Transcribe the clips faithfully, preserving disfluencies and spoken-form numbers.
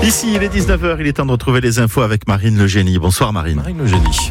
Ici, il est dix-neuf heures, il est temps de retrouver les infos avec Marine Legénie. Bonsoir Marine. Marine Legénie.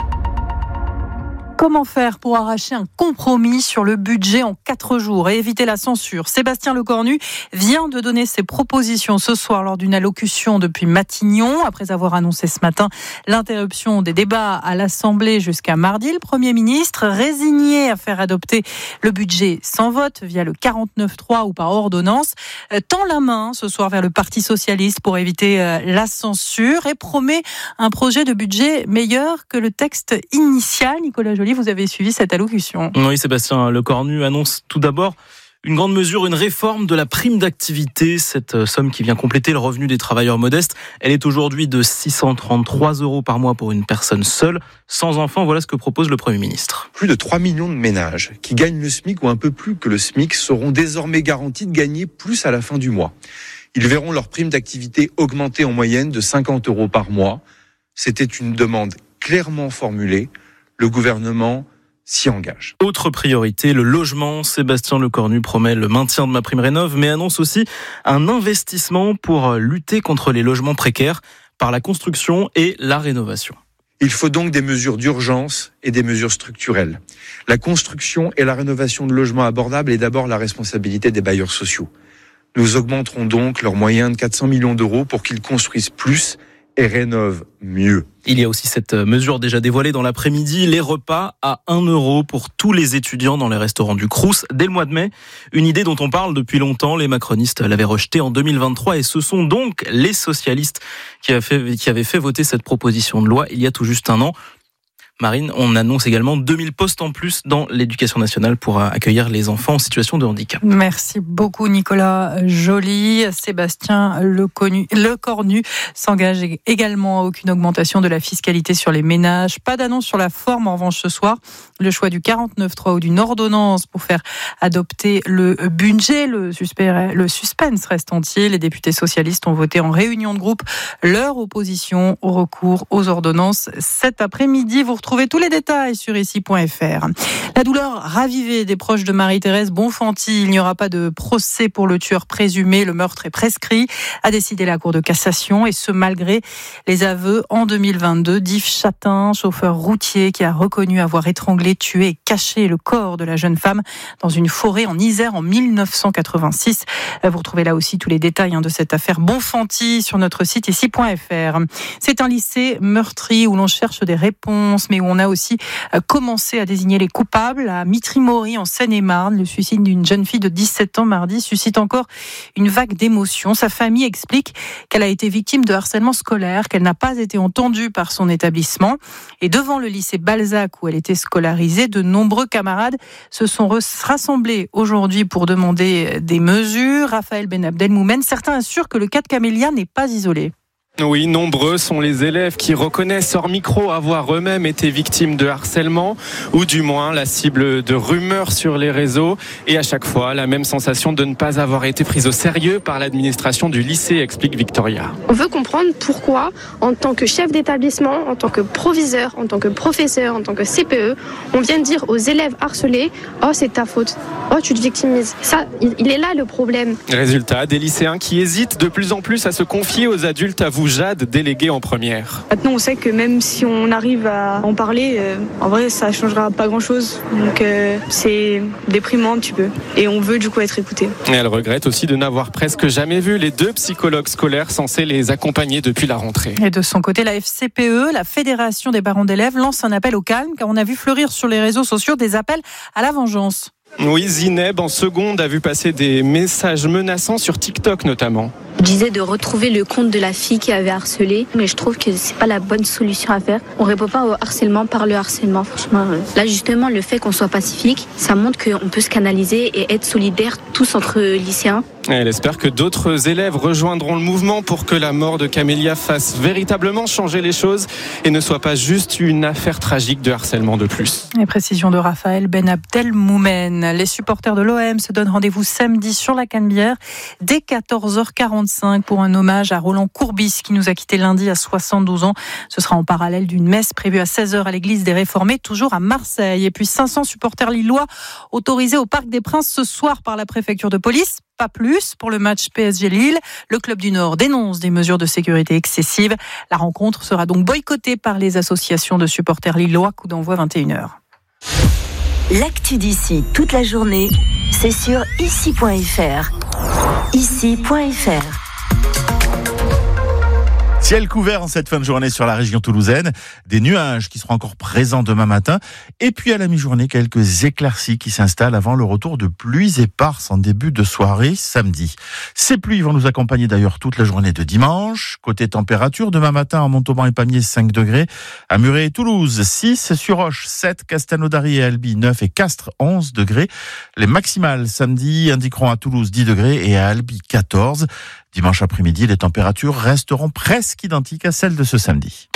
Comment faire pour arracher un compromis sur le budget en quatre jours et éviter la censure ? Sébastien Lecornu vient de donner ses propositions ce soir lors d'une allocution depuis Matignon. Après avoir annoncé ce matin l'interruption des débats à l'Assemblée jusqu'à mardi, le Premier ministre, résigné à faire adopter le budget sans vote via le quarante-neuf trois ou par ordonnance, tend la main ce soir vers le Parti socialiste pour éviter la censure et promet un projet de budget meilleur que le texte initial. Nicolas Joly, vous avez suivi cette allocution. Oui, Sébastien Lecornu annonce tout d'abord une grande mesure, une réforme de la prime d'activité. Cette somme qui vient compléter le revenu des travailleurs modestes. Elle est aujourd'hui de six cent trente-trois euros par mois pour une personne seule, sans enfant. Voilà ce que propose le Premier ministre. Plus de trois millions de ménages qui gagnent le SMIC ou un peu plus que le SMIC seront désormais garantis de gagner plus à la fin du mois. Ils verront leur prime d'activité augmenter en moyenne de cinquante euros par mois. C'était une demande clairement formulée. Le gouvernement s'y engage. Autre priorité, le logement. Sébastien Lecornu promet le maintien de MaPrimeRénov', mais annonce aussi un investissement pour lutter contre les logements précaires par la construction et la rénovation. Il faut donc des mesures d'urgence et des mesures structurelles. La construction et la rénovation de logements abordables est d'abord la responsabilité des bailleurs sociaux. Nous augmenterons donc leurs moyens de quatre cents millions d'euros pour qu'ils construisent plus et rénove mieux. Il y a aussi cette mesure déjà dévoilée dans l'après-midi, les repas à un euro pour tous les étudiants dans les restaurants du Crous dès le mois de mai. Une idée dont on parle depuis longtemps, les macronistes l'avaient rejetée en deux mille vingt-trois et ce sont donc les socialistes qui avaient fait, qui avaient fait voter cette proposition de loi il y a tout juste un an. Marine, on annonce également deux mille postes en plus dans l'éducation nationale pour accueillir les enfants en situation de handicap. Merci beaucoup Nicolas Joly. Sébastien Lecornu, Lecornu s'engage également à aucune augmentation de la fiscalité sur les ménages. Pas d'annonce sur la forme en revanche ce soir. Le choix du quarante-neuf trois ou d'une ordonnance pour faire adopter le budget. Le suspense, le suspense reste entier. Les députés socialistes ont voté en réunion de groupe leur opposition au recours aux ordonnances cet après-midi. Vous retrouvez tous les détails sur ici point f r. La douleur ravivée des proches de Marie-Thérèse Bonfanti. Il n'y aura pas de procès pour le tueur présumé. Le meurtre est prescrit, a décidé la Cour de cassation. Et ce, malgré les aveux en deux mille vingt-deux d'Yves Chatin, chauffeur routier qui a reconnu avoir étranglé, tué et caché le corps de la jeune femme dans une forêt en Isère en mille neuf cent quatre-vingt-six. Vous retrouvez là aussi tous les détails de cette affaire Bonfanti sur notre site ici point f r. C'est un lycée meurtri où l'on cherche des réponses, mais où on a aussi commencé à désigner les coupables. À Mitry-Mory, en Seine-et-Marne, le suicide d'une jeune fille de dix-sept ans mardi suscite encore une vague d'émotions. Sa famille explique qu'elle a été victime de harcèlement scolaire, qu'elle n'a pas été entendue par son établissement. Et devant le lycée Balzac, où elle était scolarisée, de nombreux camarades se sont rassemblés aujourd'hui pour demander des mesures. Raphaël Ben Abdelmoumen, certains assurent que le cas de Camélia n'est pas isolé. Oui, nombreux sont les élèves qui reconnaissent hors micro avoir eux-mêmes été victimes de harcèlement ou du moins la cible de rumeurs sur les réseaux et à chaque fois la même sensation de ne pas avoir été prise au sérieux par l'administration du lycée, explique Victoria. On veut comprendre pourquoi, en tant que chef d'établissement, en tant que proviseur, en tant que professeur, en tant que C P E, on vient de dire aux élèves harcelés « Oh, c'est ta faute, oh, tu te victimises ». Ça, il est là le problème. Résultat, des lycéens qui hésitent de plus en plus à se confier aux adultes, à vous Jade, déléguée en première. Maintenant, on sait que même si on arrive à en parler, euh, en vrai, ça ne changera pas grand-chose. Donc, euh, c'est déprimant un petit peu. Et on veut du coup être écouté. Et elle regrette aussi de n'avoir presque jamais vu les deux psychologues scolaires censés les accompagner depuis la rentrée. Et de son côté, la F C P E, la Fédération des parents d'élèves, lance un appel au calme, car on a vu fleurir sur les réseaux sociaux des appels à la vengeance. Oui, Zineb, en seconde, a vu passer des messages menaçants sur TikTok notamment. Je disais de retrouver le compte de la fille qui avait harcelé, mais je trouve que c'est pas la bonne solution à faire. On répond pas au harcèlement par le harcèlement, franchement. Là, justement, le fait qu'on soit pacifique, ça montre qu'on peut se canaliser et être solidaires tous entre lycéens. Elle espère que d'autres élèves rejoindront le mouvement pour que la mort de Camélia fasse véritablement changer les choses et ne soit pas juste une affaire tragique de harcèlement de plus. Les précisions de Raphaël Ben Abdelmoumen. Les supporters de l'O M se donnent rendez-vous samedi sur la Canebière dès quatorze heures quarante. trente-cinq pour un hommage à Roland Courbis qui nous a quitté lundi à soixante-douze ans. Ce sera en parallèle d'une messe prévue à seize heures à l'église des Réformés, toujours à Marseille. Et puis cinq cents supporters lillois autorisés au Parc des Princes ce soir par la préfecture de police. Pas plus pour le match P S G Lille. Le club du Nord dénonce des mesures de sécurité excessives. La rencontre sera donc boycottée par les associations de supporters lillois. Coup d'envoi vingt et une heures. L'actu d'ici toute la journée, c'est sur ici point f r. ici point f r. Ciel couvert en cette fin de journée sur la région toulousaine, des nuages qui seront encore présents demain matin, et puis à la mi-journée, quelques éclaircies qui s'installent avant le retour de pluies éparses en début de soirée samedi. Ces pluies vont nous accompagner d'ailleurs toute la journée de dimanche. Côté température, demain matin en Montauban et Pamiers cinq degrés, à Muret et Toulouse six, sur Roche sept, Castelnaudary et Albi neuf et Castres onze degrés. Les maximales samedi indiqueront à Toulouse dix degrés et à Albi quatorze. Dimanche après-midi, les températures resteront presque identiques à celles de ce samedi.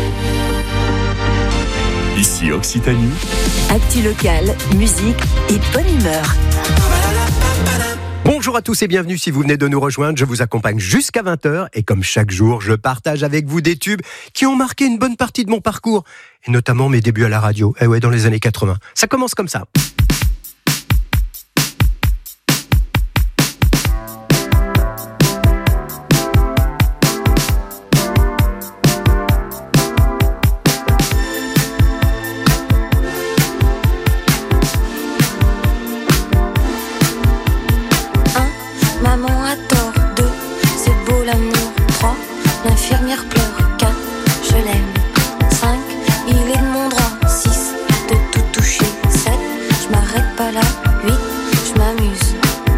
Ici Occitanie. Actu locale, musique et bonne humeur. Bonjour à tous et bienvenue si vous venez de nous rejoindre. Je vous accompagne jusqu'à vingt heures et comme chaque jour, je partage avec vous des tubes qui ont marqué une bonne partie de mon parcours et notamment mes débuts à la radio. Eh ouais, dans les années quatre-vingts. Ça commence comme ça. L'infirmière pleure, quatre, je l'aime, cinq, il est de mon droit, six, de tout toucher, sept, je m'arrête pas là, huit, je m'amuse.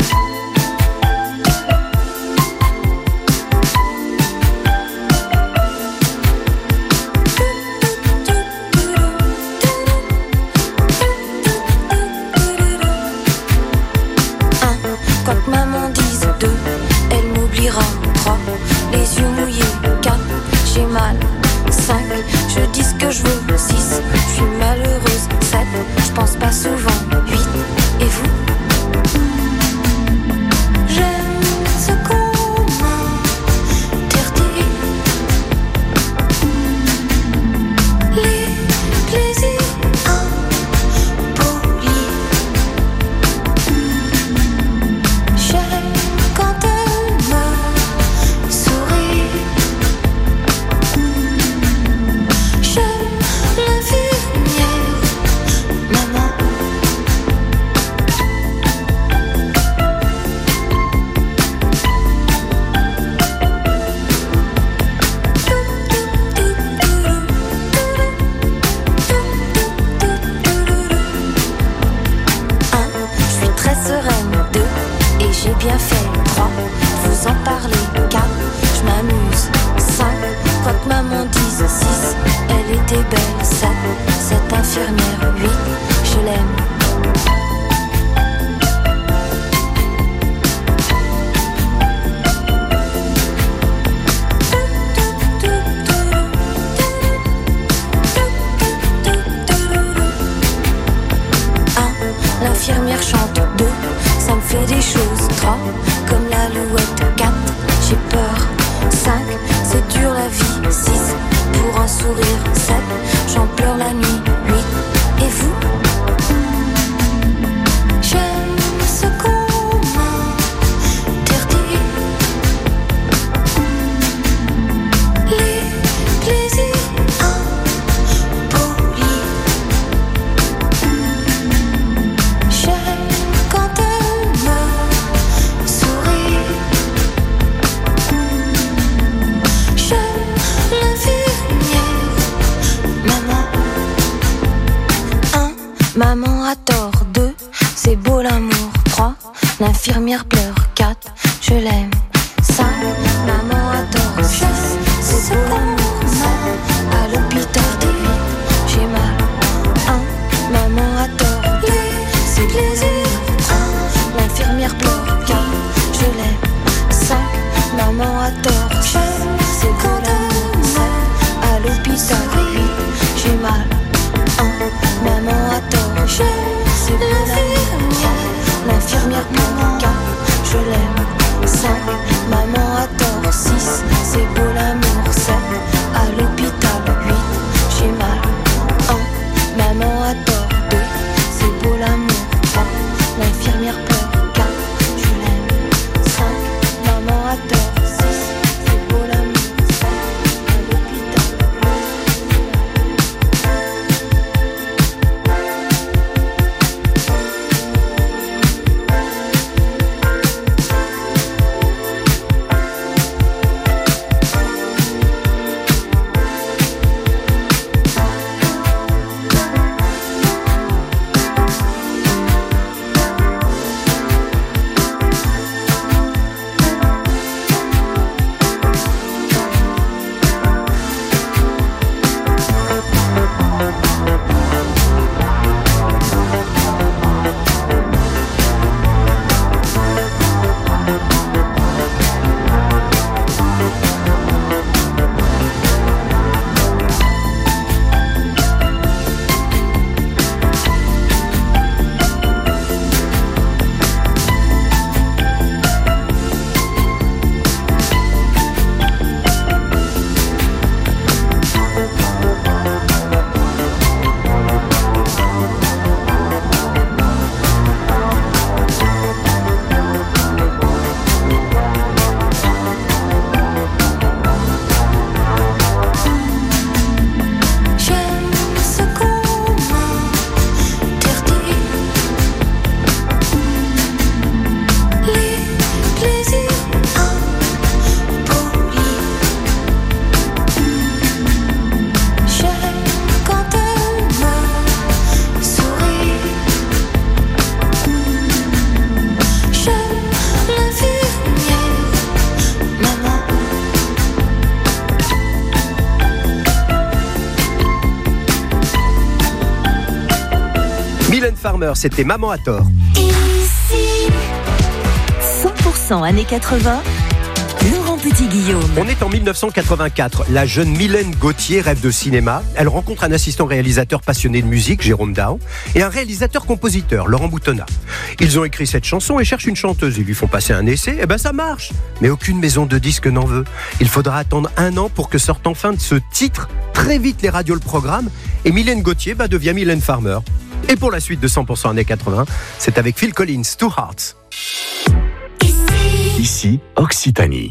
Un, quoi que maman dise, deux, elle m'oubliera, trois, les yeux mouillés. J'ai mal, cinq, je dis ce que je veux, six, je suis malheureuse, sept, je pense pas souvent, huit, et vous? J'aime ce qu'on m'interdit, les plaisirs impolis. J'aime quand elle me sourit. J'ai bien fait, trois, vous en parlez, quatre, je m'amuse, cinq, quoi que maman dise, six, elle était belle, sept, cette infirmière, huit, je l'aime. Un, l'infirmière chante, deux, ça me fait des choses, trois, comme l'alouette, quatre, j'ai peur, cinq, c'est dur la vie, six, pour un sourire, sept, j'en pleure la nuit, huit, et vous? J'aime ce qu'on m'interdit, les plaisirs impolis. J'aime quand elle me sourit. J'aime l'infirmière, maman. Un, maman a tort. Deux, c'est beau l'amour. Trois, l'infirmière pleure. Quatre, je l'aime. Cinq, maman a tort. Six, c'est beau l'amour. Sept, à l'hôpital. Huit, j'ai mal. Un, maman a tort. Deux, c'est plaisir. Un, l'infirmière pleure. Quatre, je l'aime. Cinq, maman a tort. Six, c'est beau l'amour. Sept, à l'hôpital. Huit, j'ai mal. Un, maman a tort. C'est beau l'amour. L'infirmière pleure. Quatre, je l'aime. Cinq, maman a Farmer, c'était Maman à tort. cent pour cent années quatre-vingts, Laurent Petit-Guillaume. On est en mille neuf cent quatre-vingt-quatre. La jeune Mylène Gauthier rêve de cinéma. Elle rencontre un assistant réalisateur passionné de musique, Jérôme Dahan, et un réalisateur-compositeur, Laurent Boutonnat. Ils ont écrit cette chanson et cherchent une chanteuse. Ils lui font passer un essai, et ben ça marche. Mais aucune maison de disques n'en veut. Il faudra attendre un an pour que sorte enfin de ce titre. Très vite, les radios le programment, et Mylène Gauthier bah, devient Mylène Farmer. Et pour la suite de cent pour cent années quatre-vingts, c'est avec Phil Collins, Two Hearts. Ici, Occitanie.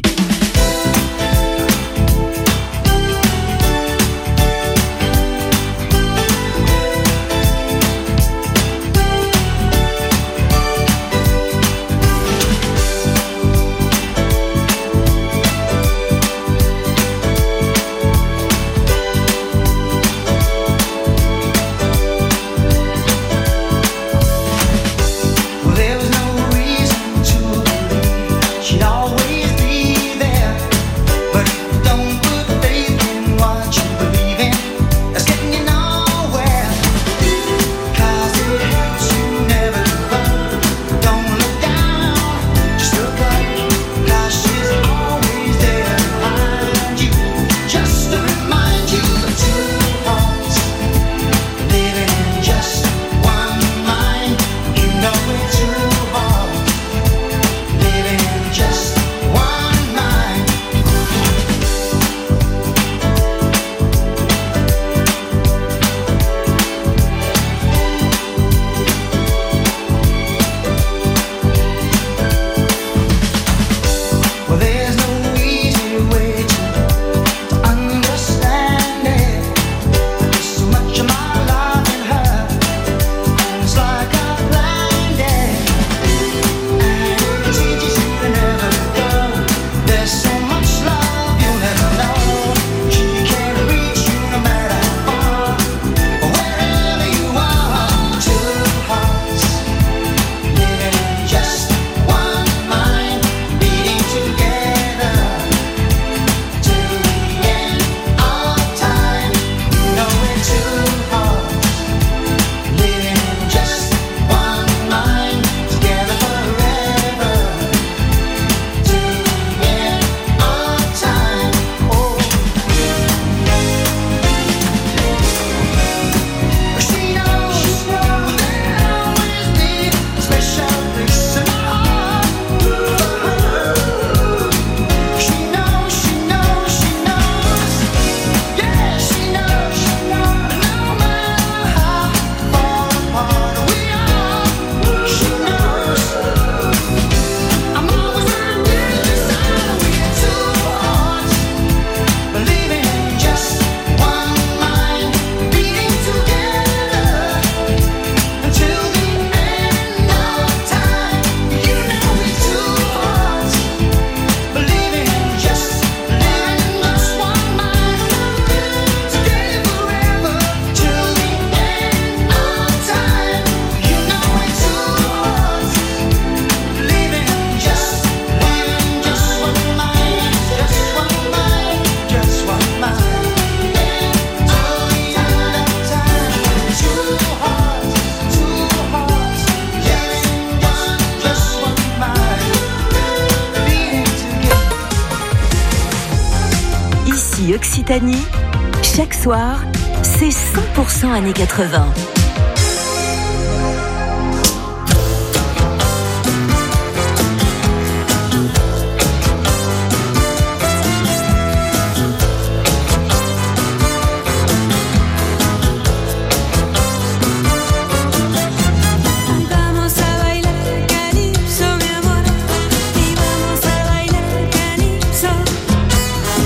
Occitanie, chaque soir, c'est cent pour cent années quatre-vingts.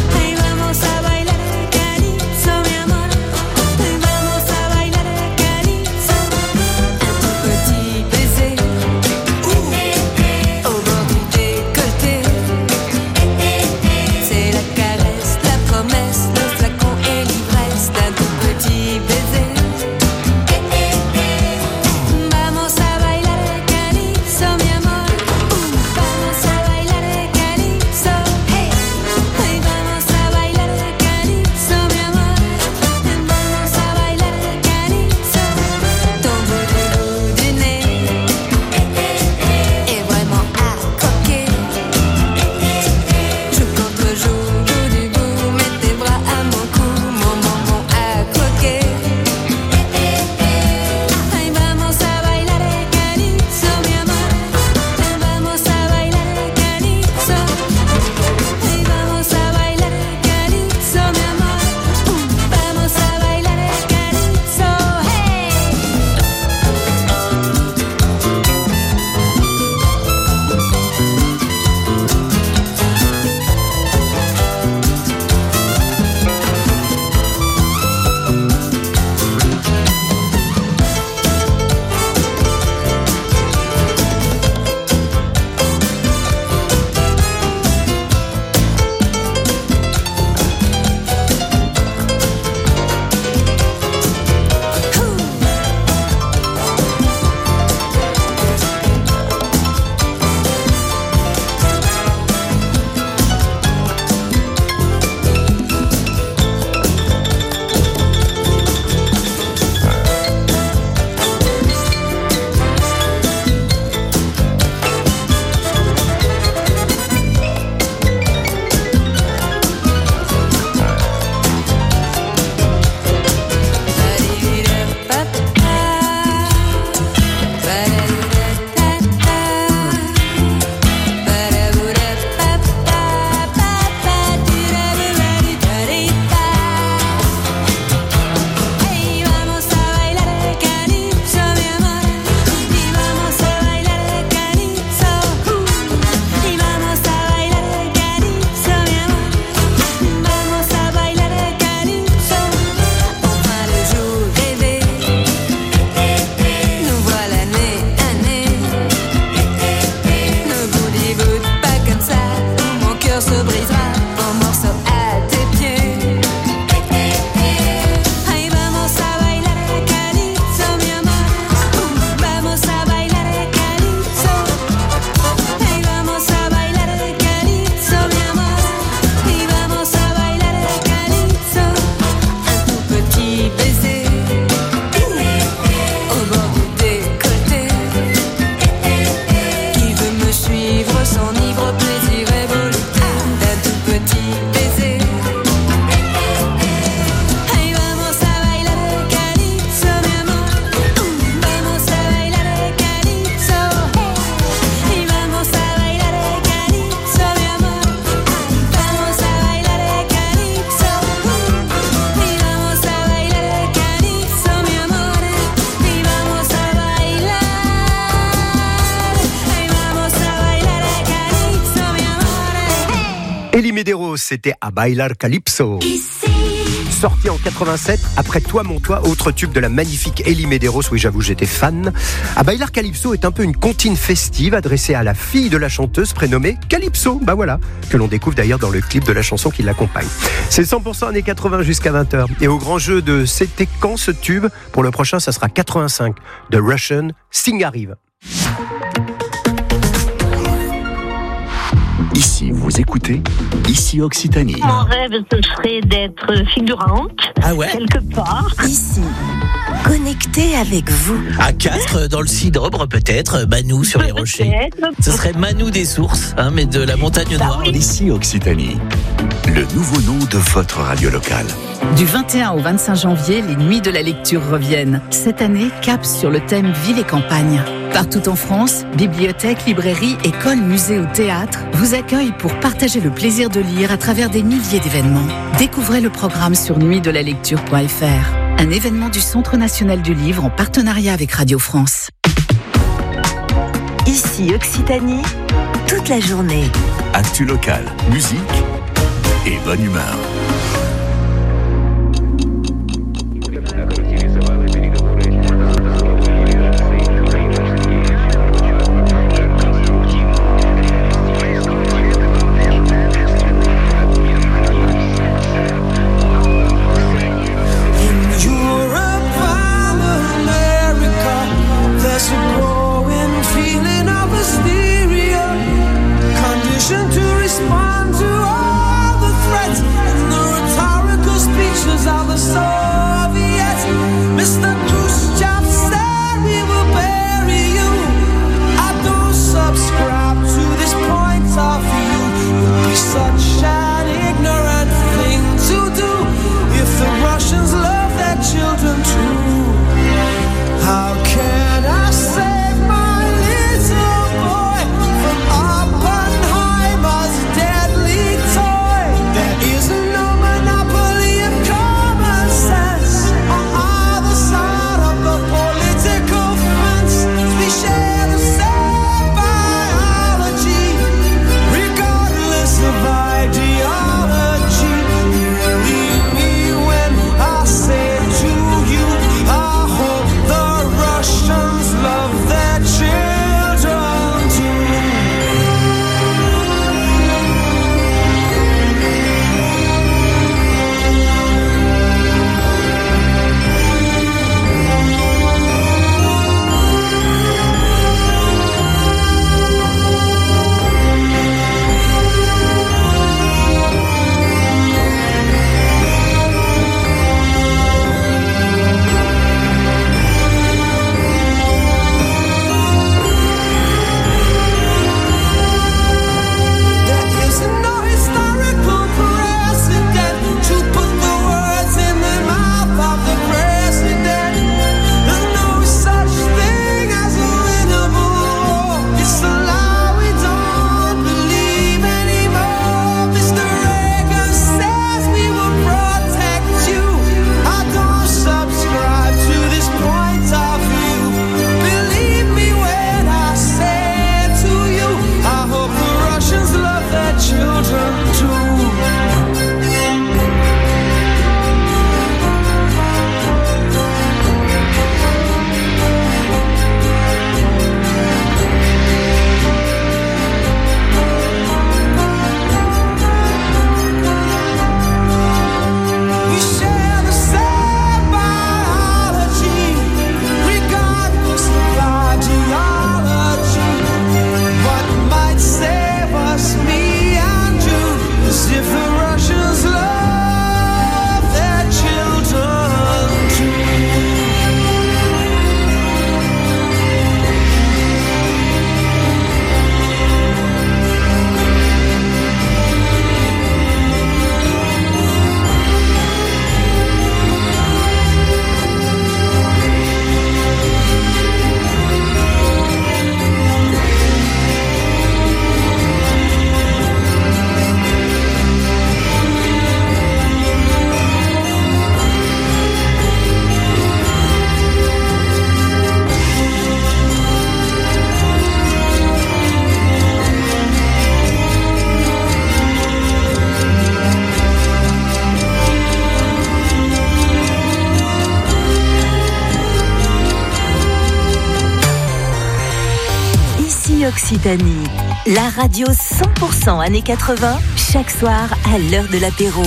Cali Elie Medeiros, c'était A Bailar Calypso. Sorti en quatre-vingt-sept, après Toi mon toi, autre tube de la magnifique Elie Medeiros, oui j'avoue j'étais fan. A Bailar Calypso est un peu une comptine festive adressée à la fille de la chanteuse prénommée Calypso, bah voilà, que l'on découvre d'ailleurs dans le clip de la chanson qui l'accompagne. C'est cent pour cent années quatre-vingts jusqu'à vingt heures. Et au grand jeu de C'était quand ce tube, pour le prochain ça sera quatre-vingt-cinq, de Russian, Sing arrive. Ici, vous écoutez, ici Occitanie. Mon rêve, ce serait d'être figurante, ah ouais quelque part. Ici, connecté avec vous. À quatre, dans le Cidre, peut-être, Manou sur les rochers. Ce serait Manou des sources, hein, mais de la montagne noire. Ici Occitanie, le nouveau nom de votre radio locale. Du vingt et un au vingt-cinq janvier, les nuits de la lecture reviennent. Cette année, cap sur le thème ville et campagne. Partout en France, bibliothèques, librairies, écoles, musées ou théâtres vous accueillent pour partager le plaisir de lire à travers des milliers d'événements. Découvrez le programme sur nuit de la lecture point f r, un événement du Centre national du livre en partenariat avec Radio France. Ici Occitanie, toute la journée. Actu local, musique et bonne humeur. To respond to all the threats and the Occitanie, la radio cent pour cent années quatre-vingts, chaque soir à l'heure de l'apéro.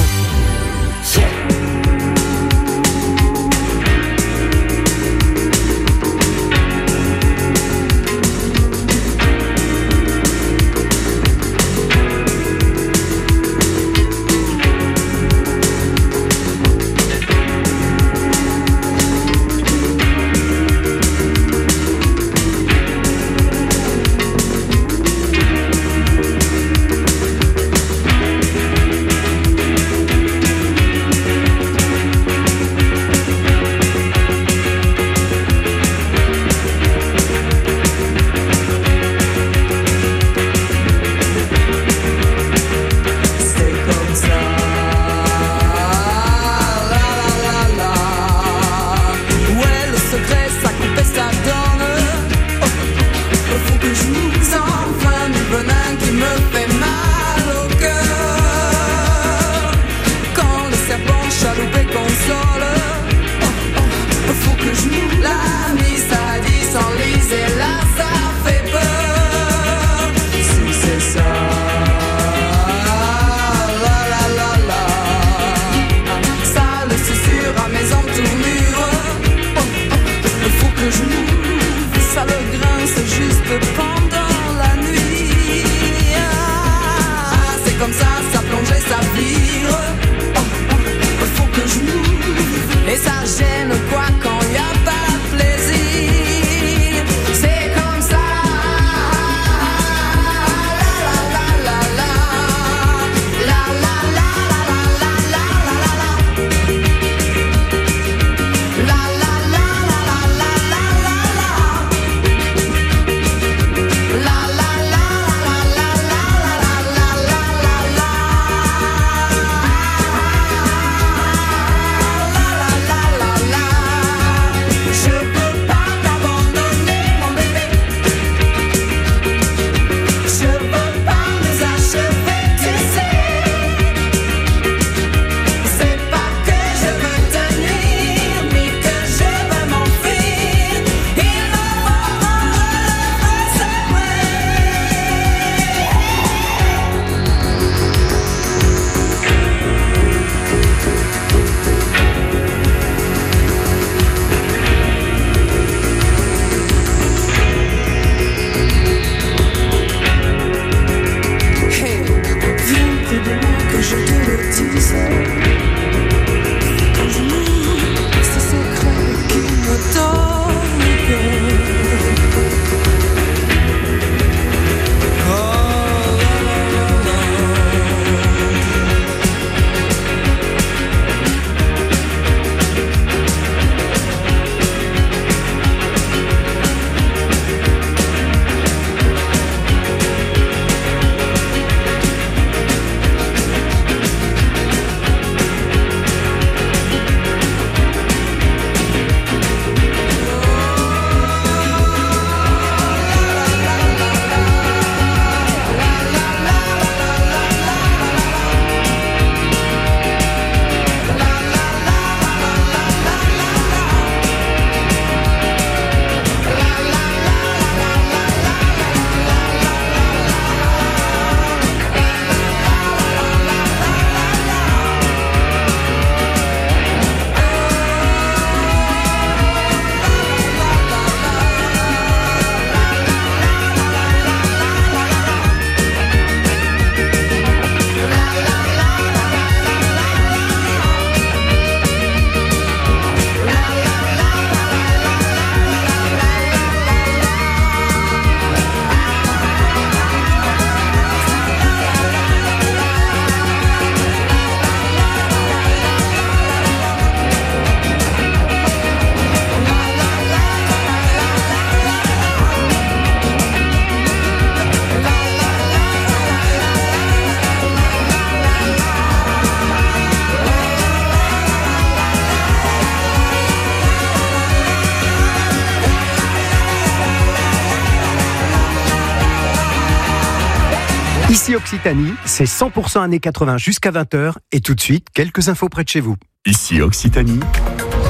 Ici Occitanie, c'est cent pour cent années quatre-vingts jusqu'à vingt heures. Et tout de suite, quelques infos près de chez vous. Ici Occitanie,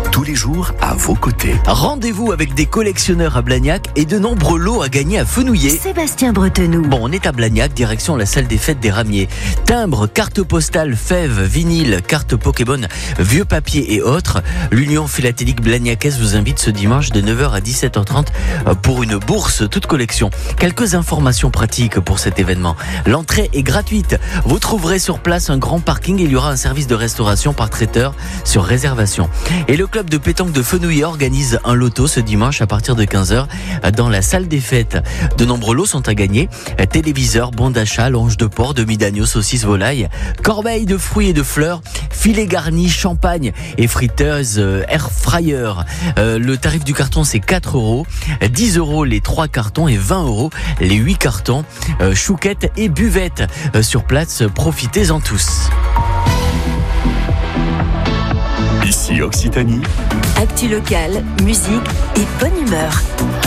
tous les jours à vos côtés. Rendez-vous avec des collectionneurs à Blagnac et de nombreux lots à gagner à Fenouillet. Sébastien Bretenoux. Bon, on est à Blagnac, direction la salle des fêtes des Ramiers. Timbres, cartes postales, fèves, vinyles, cartes Pokémon, vieux papiers et autres. L'Union philatélique blagnacaise vous invite ce dimanche de neuf heures à dix-sept heures trente pour une bourse toute collection. Quelques informations pratiques pour cet événement. L'entrée est gratuite. Vous trouverez sur place un grand parking et il y aura un service de restauration par traiteur sur réservation. Et le club de pétanque de Fenouillet organise un loto ce dimanche à partir de quinze heures dans la salle des fêtes. De nombreux lots sont à gagner. Téléviseur, bon d'achat, longe de porc, demi d'agneau, saucisse, volaille, corbeille de fruits et de fleurs, filet garni, champagne et friteuse euh, air fryer. Euh, le tarif du carton c'est quatre euros, dix euros les trois cartons et vingt euros les huit cartons. Euh, chouquette et buvette euh, sur place, profitez-en tous. Ici Occitanie. Actu locale, musique et bonne humeur.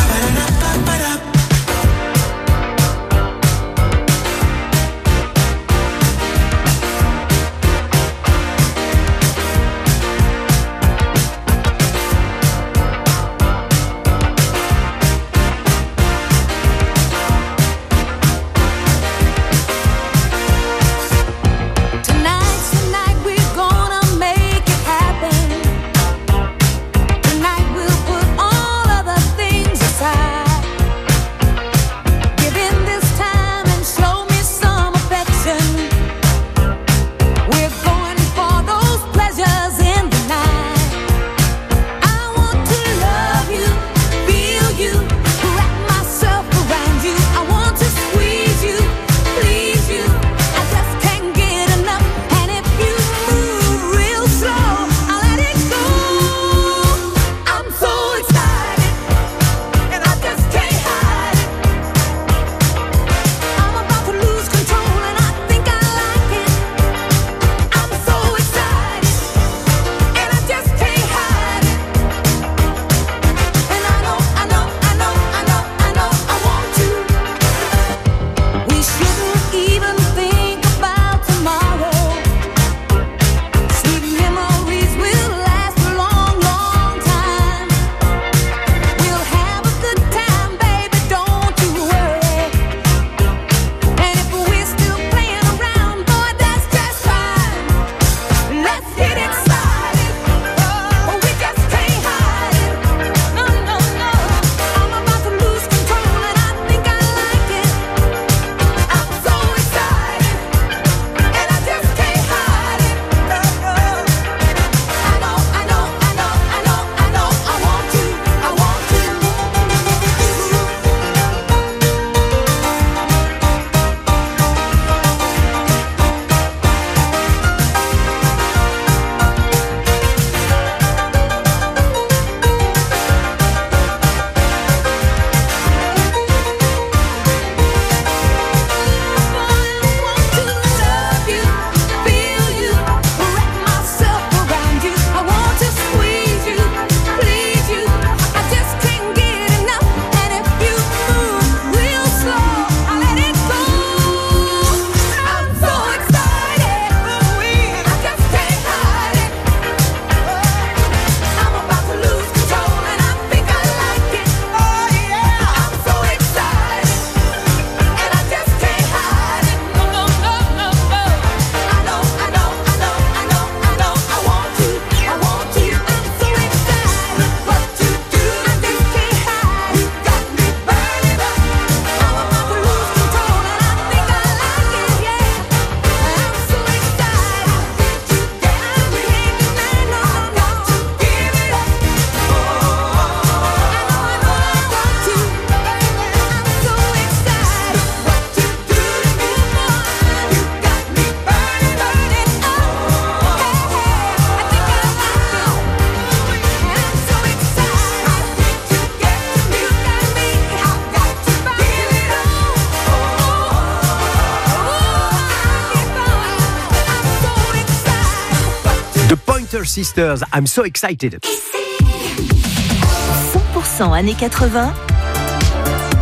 Pointer Sisters, I'm so excited. cent pour cent années quatre-vingts,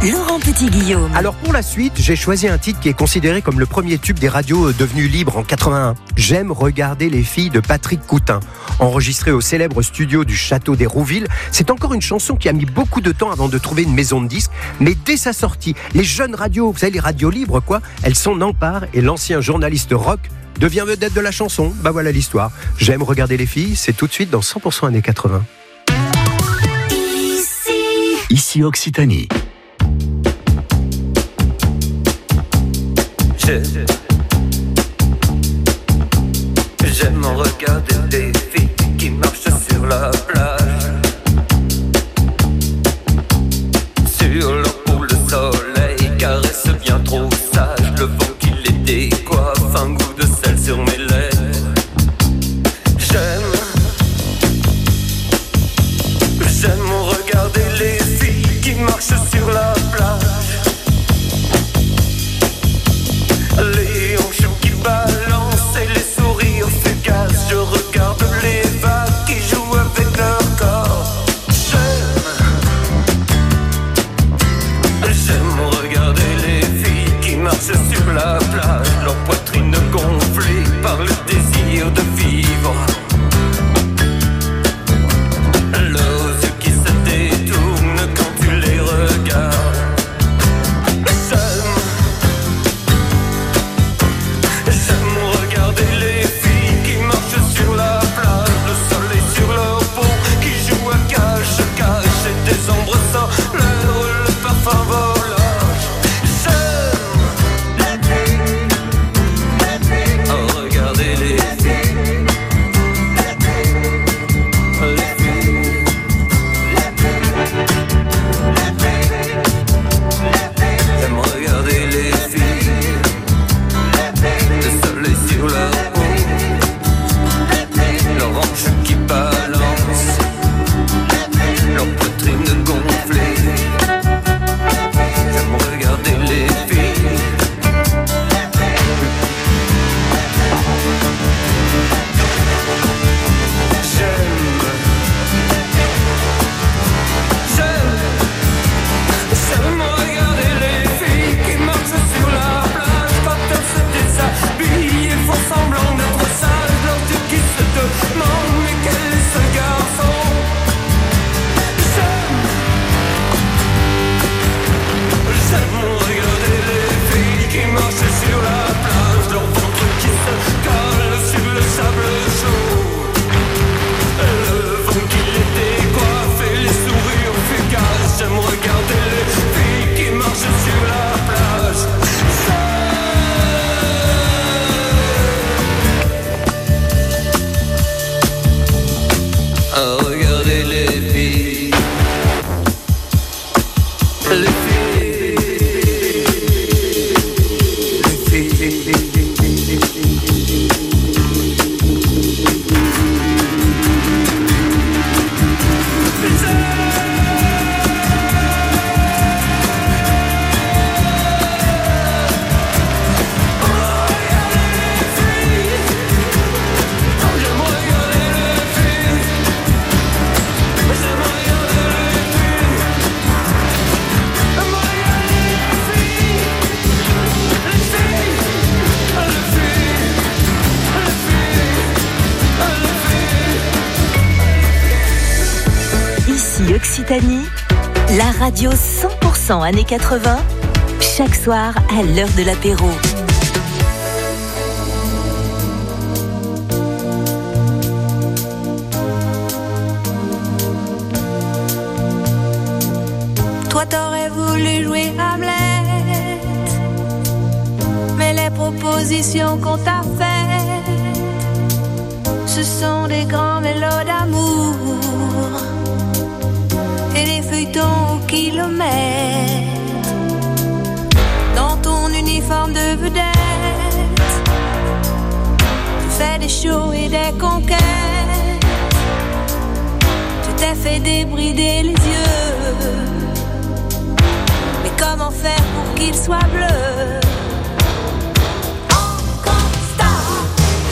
Laurent Petit-Guillaume. Alors pour la suite, j'ai choisi un titre qui est considéré comme le premier tube des radios devenus libres en quatre-vingt-un. J'aime regarder les filles de Patrick Coutin. Enregistrée au célèbre studio du Château d'Hérouville, c'est encore une chanson qui a mis beaucoup de temps avant de trouver une maison de disques. Mais dès sa sortie, les jeunes radios, vous savez les radios libres quoi, elles s'en emparent et l'ancien journaliste rock devient vedette de la chanson. Bah voilà l'histoire. J'aime regarder les filles, c'est tout de suite dans cent pour cent années quatre-vingts. Ici Occitanie. J'aime regarder les filles qui marchent sur la plage. Sur leur peau le soleil caresse bien trop sage. Le vent qui les décoiffe, un goût de sel sur mes lèvres. J'aime, j'aime regarder les filles qui marchent sur la plage. Les hanches qui balancent et les sourires fugaces. Je regarde les vagues qui jouent avec leur corps. J'aime, j'aime regarder les filles qui marchent sur la plage. Leur poitrine gonflée par le désir de vivre. Leurs yeux qui se détournent quand tu les regardes. Occitanie, la radio cent pour cent années quatre-vingts, chaque soir à l'heure de l'apéro. Toi t'aurais voulu jouer Hamlet, mais les propositions qu'on t'a faites, ce sont des grands mélos d'amour et des feuilletons au kilomètre. Dans ton uniforme de vedette, tu fais des shows et des conquêtes. Tu t'es fait débrider les yeux, mais comment faire pour qu'ils soient bleus? Encore star,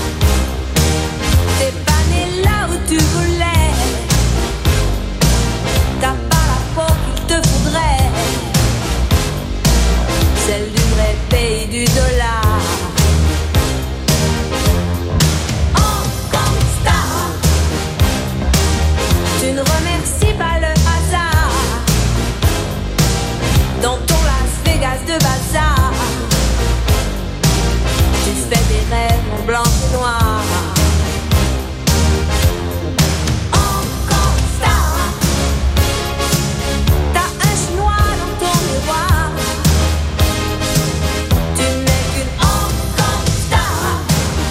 t'es pas né là où tu voulais. T'as pas la peau qu'il te faudrait. blanc et noir. Encore star, t'as un chinois dans ton miroir. Tu n'es qu'une encore star.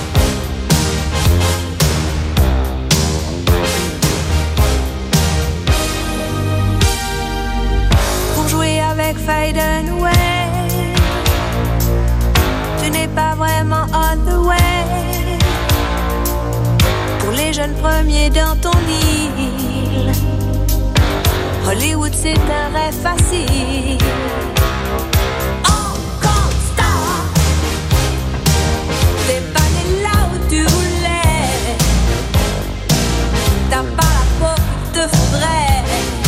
Pour jouer avec Faden Way, tu n'es pas vraiment on the way. Pour les jeunes premiers dans ton île, Hollywood c'est un rêve facile. Encore star, t'es pas né là où tu voulais. T'as pas la peau qu'il te faudrait,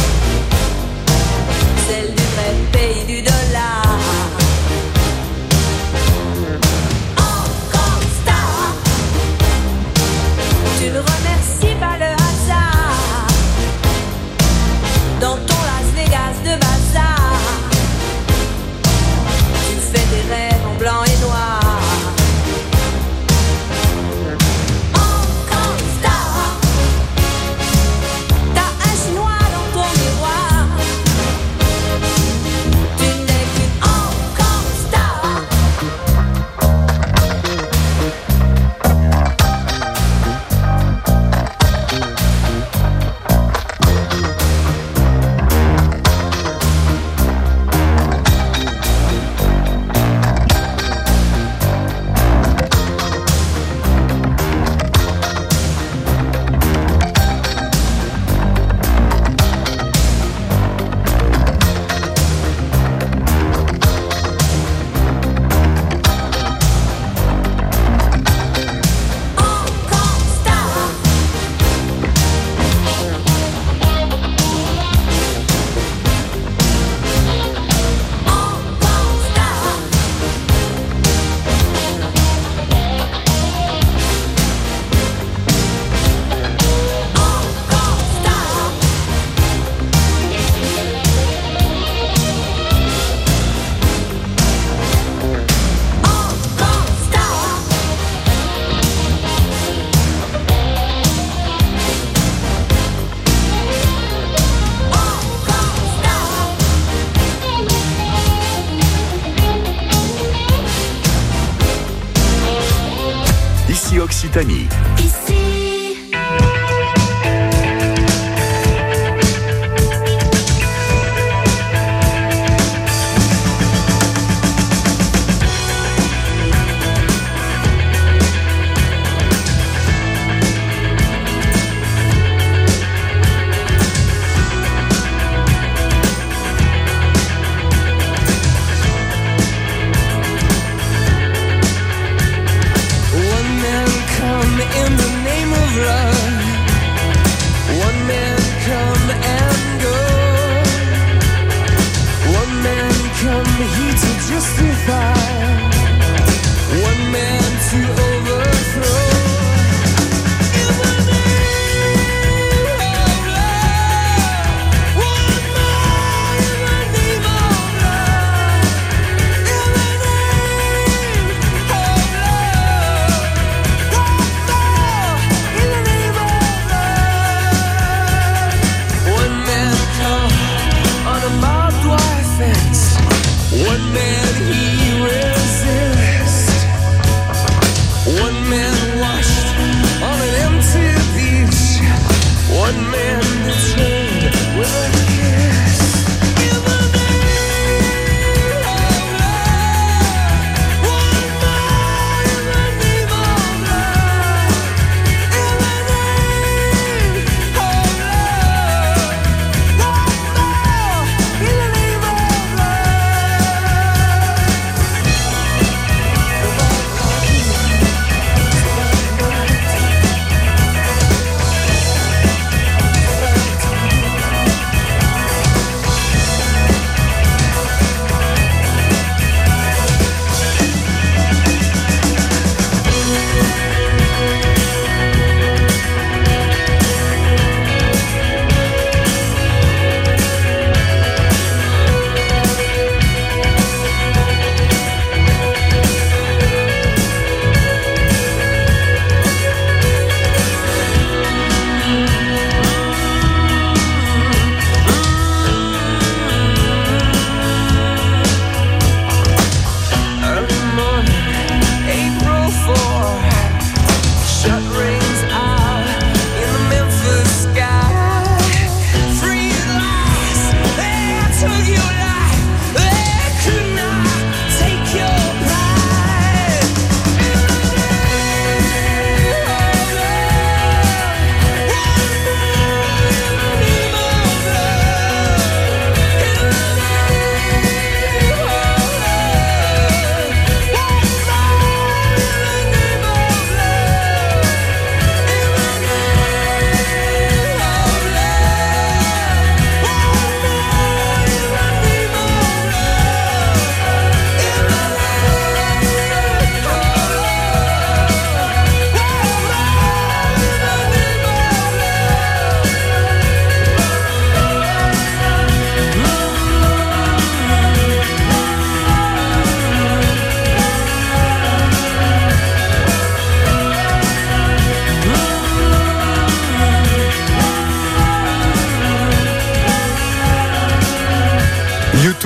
celle du vrai pays du dollar. Tu ne remercies pas le hasard dans ton Las Vegas de bazar. Tu fais des rêves en blanc et noir. Encore star, t'as un chinois dans ton miroir. Tu n'es qu'une encore star. Ici Occitanie. In the name of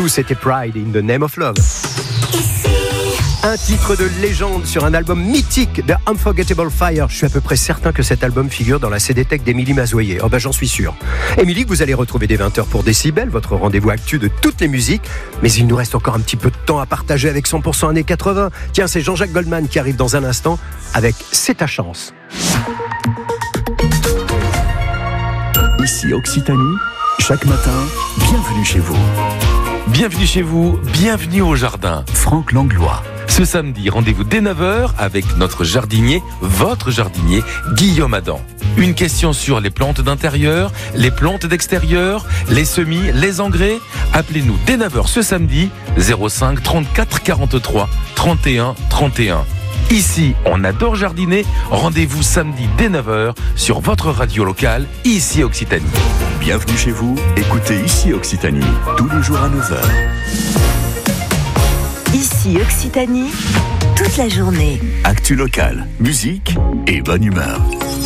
tout, c'était Pride in the Name of Love. Un titre de légende sur un album mythique de Unforgettable Fire. Je suis à peu près certain que cet album figure dans la C D Tech d'Émilie Mazoyer. Oh ben j'en suis sûr. Émilie, que vous allez retrouver dès vingt heures pour Décibel, votre rendez-vous actu de toutes les musiques. Mais il nous reste encore un petit peu de temps à partager avec cent pour cent années quatre-vingts. Tiens, c'est Jean-Jacques Goldman qui arrive dans un instant avec C'est ta chance. Ici Occitanie, chaque matin, bienvenue chez vous. Bienvenue chez vous, bienvenue au jardin. Franck Langlois. Ce samedi, rendez-vous dès neuf heures avec notre jardinier, votre jardinier, Guillaume Adam. Une question sur les plantes d'intérieur, les plantes d'extérieur, les semis, les engrais. Appelez-nous dès neuf heures ce samedi, zéro cinq trente-quatre quarante-trois trente et un trente et un. Ici, on adore jardiner. Rendez-vous samedi dès neuf heures sur votre radio locale, ici Occitanie. Bienvenue chez vous, écoutez Ici Occitanie, tous les jours à neuf heures. Ici Occitanie, toute la journée. Actu locale, musique et bonne humeur.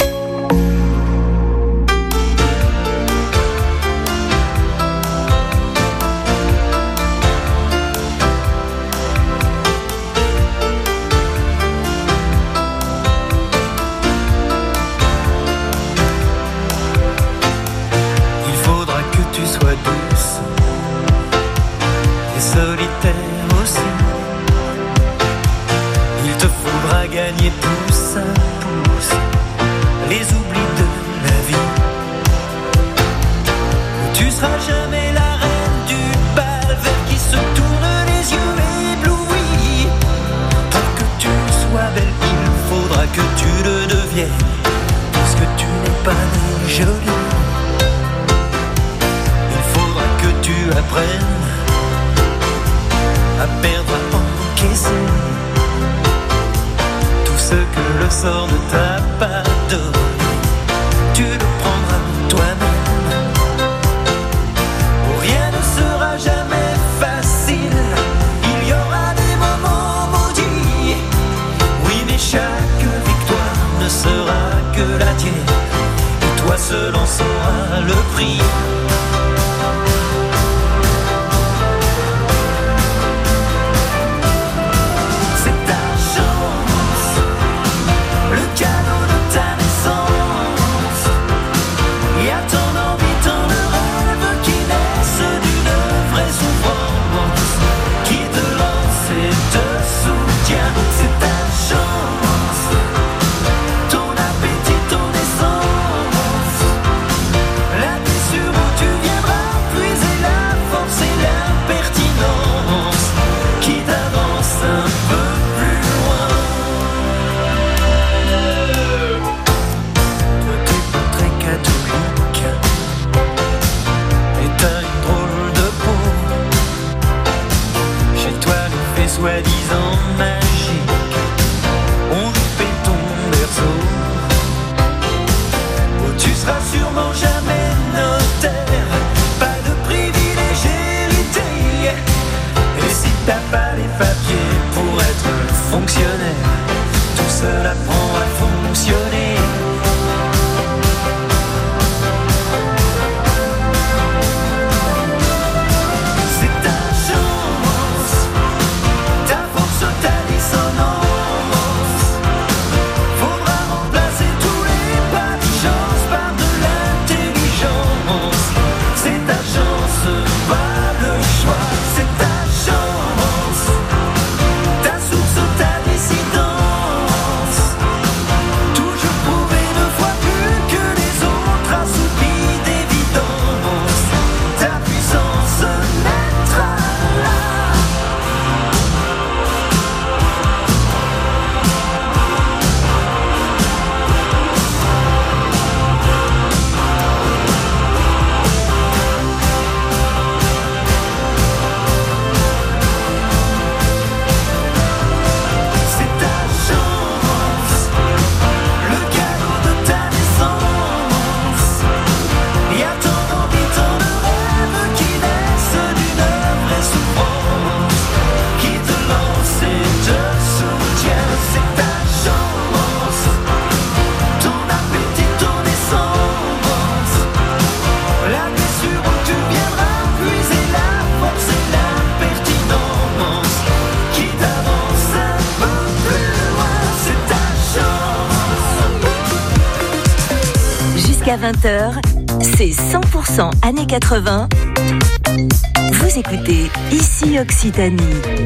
Il faudra que tu sois douce et solitaire aussi. Il te faudra gagner pouce à pouce les oublis de la vie. Tu seras jamais la reine du bal vers qui se tournent les yeux éblouis. Pour que tu sois belle, il faudra que tu le deviennes, puisque tu n'es pas née jolie. Il faudra que tu apprennes à perdre, à encaisser tout ce que le sort ne t'a pas donné. Tu le prendras toi-même. Oh, rien ne sera jamais facile. Il y aura des moments maudits. Oui, mais chaque victoire ne sera que la tienne. Et toi seul en sauras le prix. Soi-disant magique, on loupait ton berceau. Oh, tu seras sûrement jamais notaire, pas de privilège hérité. Et si t'as pas les papiers pour être fonctionnaire, tout seul apprend à fonctionner. Toujours vingt heures, c'est cent pour cent années quatre-vingts. Vous écoutez Ici Occitanie.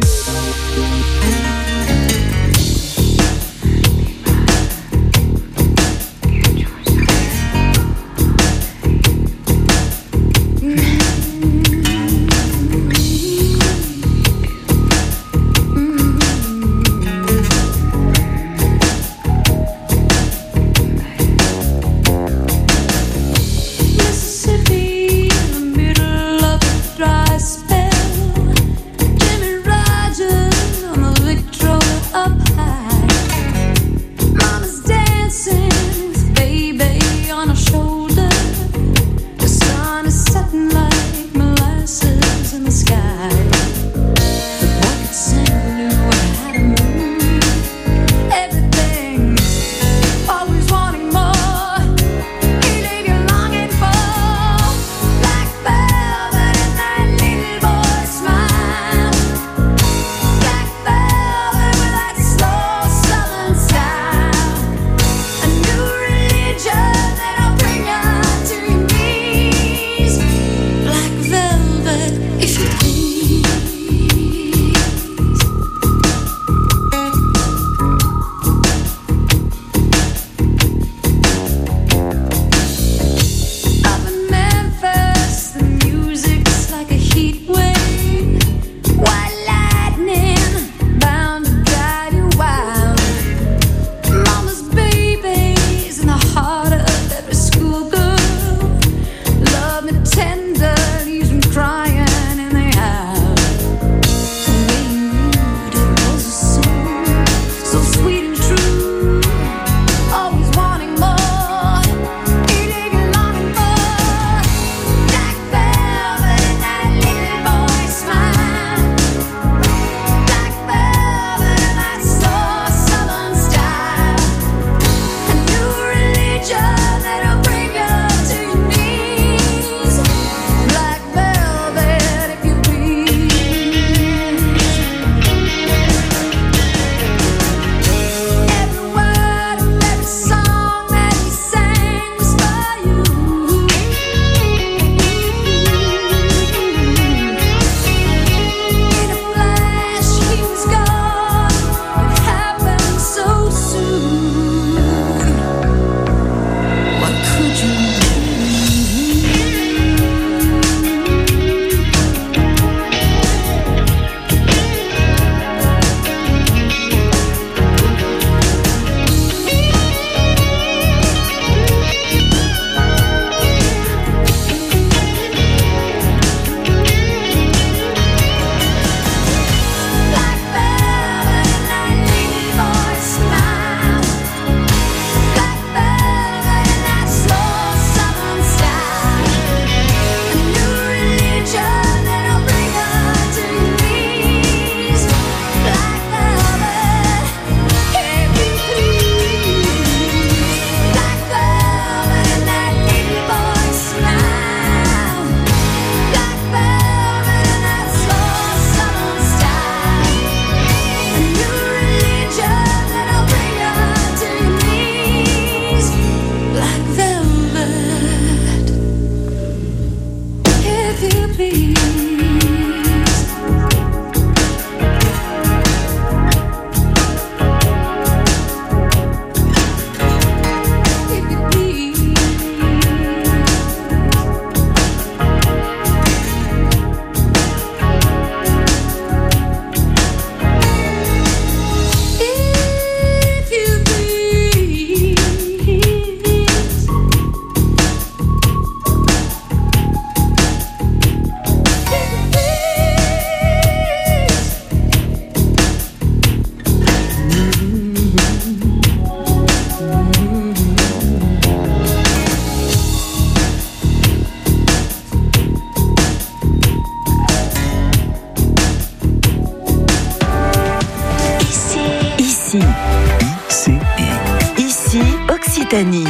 Occitanie.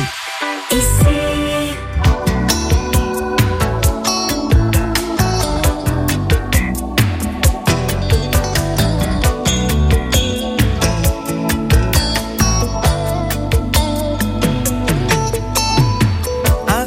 Ici. I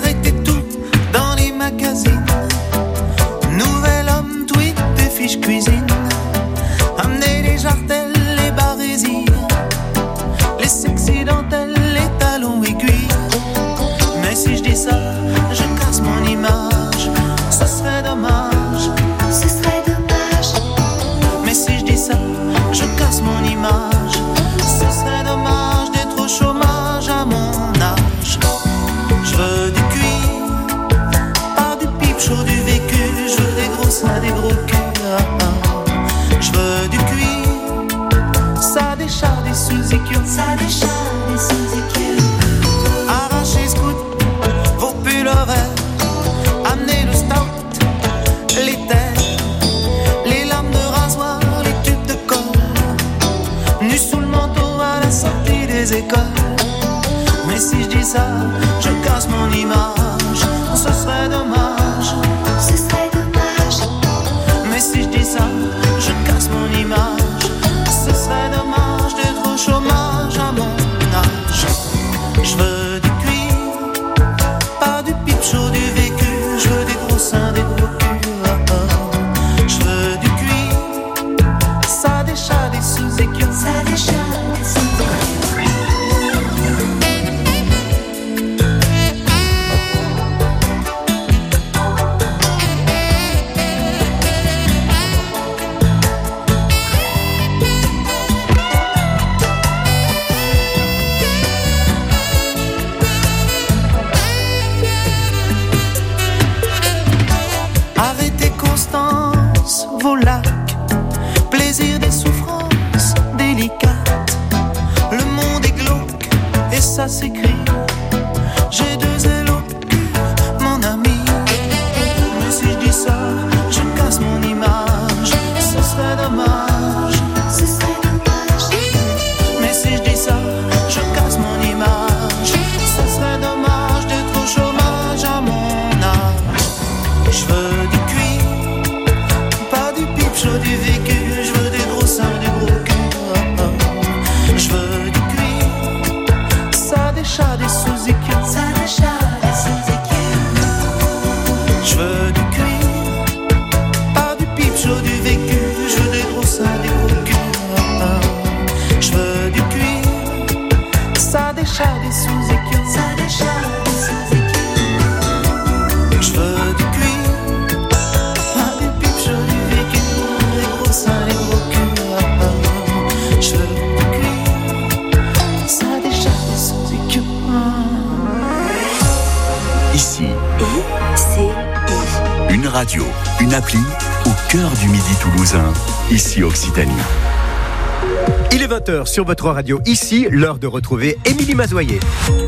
Je veux du cuir, pas du pipe chaud, du vécu. Je veux des gros seins, des gros culs. Je veux du cuir, ça déchale des sous-écues. Ça déchale des sous-écues. Arrêtez Constance, vos lacs, plaisir des souffrances délicates. Le monde est glauque et ça s'écrit. J'ai deux ailes au cul, mon ami. Mais si je dis ça, je casse mon image. Ce serait dommage. Ce serait dommage. Mais si je dis ça, je casse mon image. Ce serait dommage d'être au chômage à mon âge. Je veux du cuir, pas du pipe chaud, du vécu. Je veux des gros seins, des gros culs. Je veux du cuir, ça déchale des sous-écues. Ça déchale des sous-écues. Je veux du cuir, pas du pipe chaud, du vécu. Je veux des gros seins, des gros culs. Je veux du cuir, ça déchale des sous-écues. Ça déchale des sous-écues. Je veux du cuir, pas du pipe chaud, du vécu. Les gros seins, les gros culs. Je veux du cuir, ça déchale des sous-écues. Ici, Et c'est une radio, une appli au cœur du Midi toulousain. Ici Occitanie. Il est vingt heures sur votre radio. Ici, l'heure de retrouver Émilie Mazoyer.